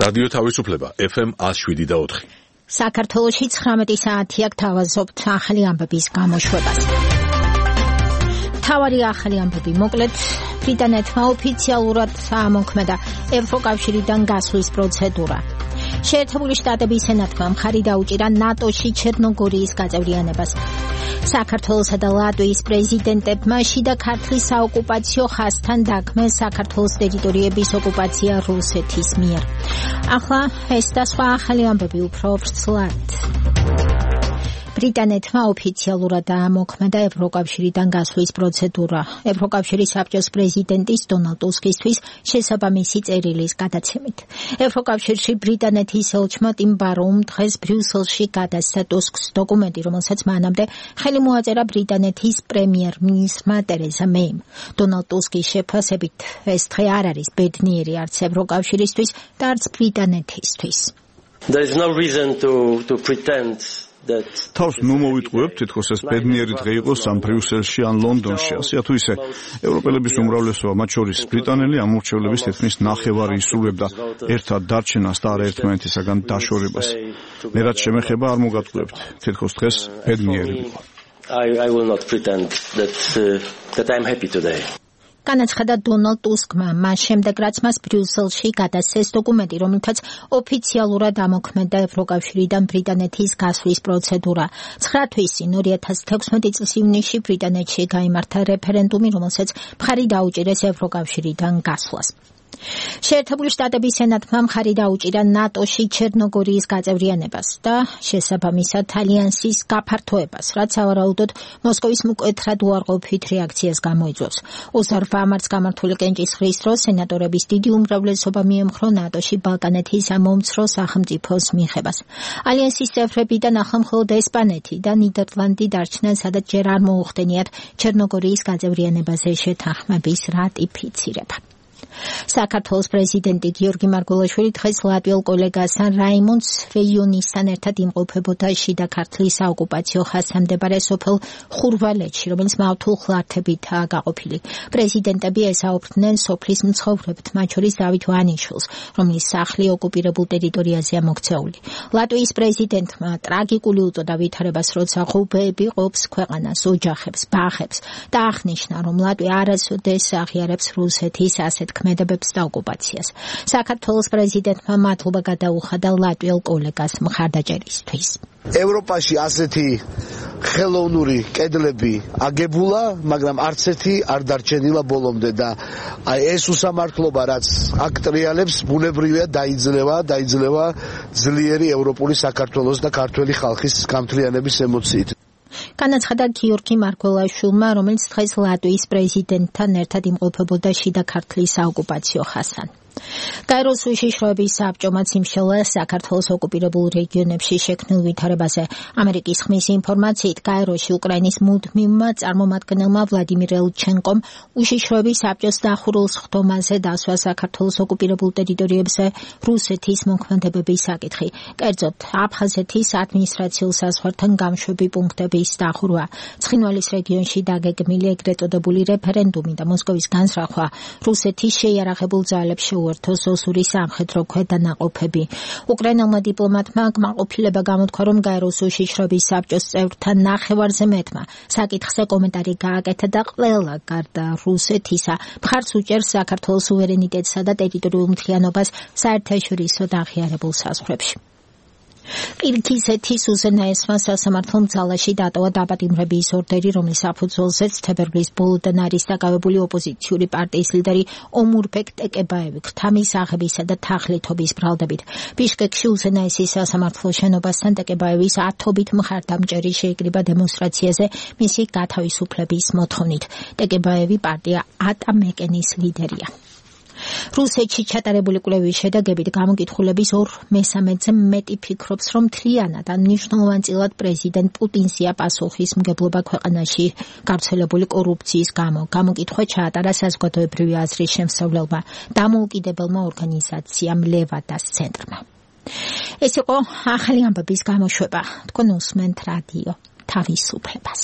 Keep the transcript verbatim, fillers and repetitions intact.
რადიო თავისუფლება ეფ ემ one oh seven point four. საქართველოში ცხრამეტი საათია გთავაზობთ ახალი ამბების გამოშვებას. თავარი ახალი ამბები მოკლედ ბრიტანეთმა ოფიციალურად ამოქმედა ევროკავშირიდან გასვლის პროცედურა. შეერთებული შტატების სენატმა მხარი დაუჭირა ნატოში ჩერნოგორიის გაწევრიანებას. საქართველოსა და ლატვიის პრეზიდენტებმა შიდა ქართლის საოკუპაციო ხაზთან დაგმეს საქართველოს ტერიტორიების ოკუპაცია რუსეთის მიერ. ახლა ეს და სხვა ახალი ამბები უფრო ვრცლად. ბრიტანეთმა ოფიციალურად ამოქმედა ევროკავშირიდან გასვლის პროცედურა. ევროკავშირის საბჭოს პრეზიდენტის დონალდ ტუსკისთვის შესაბამისი წერილის გადაცემით. ევროკავშირში ბრიტანეთის ელჩმა ტიმ ბაროუმ დღეს ბრიუსელში გადასცა ტუსკს დოკუმენტი, რომელსაც მანამდე ხელი მოაწერა ბრიტანეთის პრემიერ-მინისტრმა ტერეზა მეიმ. დონალდ ტუსკის შეფასებით ეს დღე არ არის ბედნიერი არც ევროკავშირისთვის და არც ბრიტანეთისთვის. There is no reason to to pretend თავს ნუ მოვიტყუებთ, თითქოს ეს ბედნიერი დღე იყოს ამ ბრიუსელში ან ლონდონში. ასე თუ ისე, ევროპელების უმრავლესობა, მათ შორის ბრიტანელი ამორჩევლების თითქმის ნახევარი ისურვებდა ერთად დარჩენას და არა ერთმანეთისაგან დაშორებას. მე რაც შემეხება არ მოგატყუებთ, თითქოს დღეს ბედნიერი იყო. I I will not pretend that uh, that I am happy today. განაცხადა დონალდ ტუსკმა მას შემდეგ, რაც მას ბრიუსელში გადასცეს დოკუმენტი, რომელთაც ოფიციალურად ამოქმედა ევროკავშირიდან ბრიტანეთის გასვლის პროცედურა. ცხრა თვის წინ ორი ათას თექვსმეტი წლის ივნისში ბრიტანეთში გაიმართა რეფერენდუმი, რომელსაც მხარი დაუჭირეს ევროკავშირიდან გასვლას. შეერთებული შტატების სენატმა მხარი დაუჭირა ნატოში ჩერნოგორიის გაწევრიანებას და შესაბამისად ალიანსის გაფართოებას, რაც სავარაუდოდ მოსკოვის მკვეთრად უარყოფით რეაქციას გამოიწვევს. ოცდაორ მარტს გამართული კენჭისყრის დროს სენატორების დიდი უმრავლესობა მიემხრო ნატოში ბალკანეთის მომცრო სახელმწიფოს მიღებას. ალიანსის წევრებიდან ახლა მხოლოდ ესპანეთი და ნიდერლანდი დარჩნენ, სადაც ჯერ არ მოუხდენიათ ჩერნოგორიის გაწევრიანებაზე შეთანხმების რატიფიცირება. საქართველოს პრეზიდენტი გიორგი მარგველაშვილი დღეს ლატვიელ კოლეგასთან რაიმონდ სვეიონისთან ერთად იმყოფებოდა შიდა ქართლის საოკუპაციო ხაზთან მდებარე სოფელ ხურვალეთში, რომელიც მავთულ ხლართებითაა გაყოფილი. პრეზიდენტები ესაუბრდნენ სოფლის მცხოვრებთ, მათ შორის დავით ვანიშვილს, რომლის სახლი ოკუპირებულ ტერიტორიაზეა მოქცეული. ლატვიის პრეზიდენტმა ტრაგიკული უწოდა ვითარებას, როცა ღუბეები ყოფს ქვეყანას, ოჯახებს, ბაღებს და აღნიშნა, რომ ლატვია არასოდეს აღიარებს რუსეთის ასეთ ქმედებებს და ოკუპაციას. საქართველოს პრეზიდენტმა მადლობა გადაუხადა ლატვიელ კოლეგას მხარდაჭერისთვის. ევროპაში ასეთი ხელოვნური კედლები აგებულა, მაგრამ არც ერთი არ დარჩენილა ბოლომდე და აი ეს უსამართლობა, რაც აქ ტრიალებს, ბუნებრივია დაიძლევა, დაიძლევა ძლიერი ევროპული საქართველოს და ქართველი ხალხის გამთლიანების ემოციით. განაცხადა გიორგი მარგველაშვილმა, რომელიც დღეს ლატვიის პრეზიდენტთან ერთად იმყოფებოდა შიდა ქართლის საოკუპაციო ხაზთან. გაეროს უშიშროების საბჭომაც იმშელა საქართველოს ოკუპირებულ რეგიონებში შექმნილ ვითარებაზე. ამერიკის ხმის ინფორმაციით, გაეროში უკრაინის მუდმივმა წარმომადგენელმა ვლადიმირ ელჩენკომ უშიშროების საბჭოს დახურულ სხდომაზე დასვა საქართველოს ოკუპირებულ ტერიტორიებზე რუსეთის მოქმედებების საკითხი. კერძოდ, აფხაზეთის ადმინისტრაციულ საზღვართან გამშვები პუნქტების დახურვა, ცხინვალის რეგიონში დაგეგმილი ეგრეთ წოდებული რეფერენდუმი და მოსკოვის განსრახვა, რუსეთის შეიარაღებულ ძალებს უერთოს ოსური სამხედრო ქვედანაყოფები. უკრაინელმა დიპლომატმა კმაყოფილება გამოთქვა, რომ გაეროს უშიშროების საბჭოს წევრთა ნახევარზე მეტმა საკითხზე კომენტარი გააკეთა და ყველა გარდა რუსეთისა მხარს უჭერს საქართველოს სუვერენიტეტსა და ტერიტორიულ მთლიანობას საერთაშორისო აღიარებულ საზღვრებში. ყირგიზეთის უზენაესმა სასამართლომ ძალაში დატოვა დაპატიმრების ორდერი, რომლის საფუძველზეც თებერვლის ბოლოდან არის დაკავებული ოპოზიციური პარტიის ლიდერი ომურბეკ ტეკებაევი ქრთამის აღებისა და თაღლითობის ბრალდებით. ბიშკეკში უზენაესის სასამართლოს შენობასთან ტეკებაევის ათობით მხარდამჭერი შეიკრიბა დემონსტრაციაზე მისი გათავისუფლების მოთხოვნით. ტეკებაევი პარტია ატამეკენის ლიდერია. რუსეთში ჩატარებული კვლევის შედეგებით გამოკითხულების ორ მესამედზე მეტი ფიქრობს, რომ მთლიანად ან მნიშვნელოვანწილად პრეზიდენტ პუტინზეა პასუხისმგებლობა ქვეყანაში გავრცელებული კორუფციის გამო. გამოკითხვა ჩაატარა საზოგადოებრივი აზრის შემსწავლელმა დამოუკიდებელმა ორგანიზაციამ ლევადას ცენტრმა. ეს იყო ახალი ამბების გამოშვება. თქვენ უსმენთ რადიო თავისუფლებას.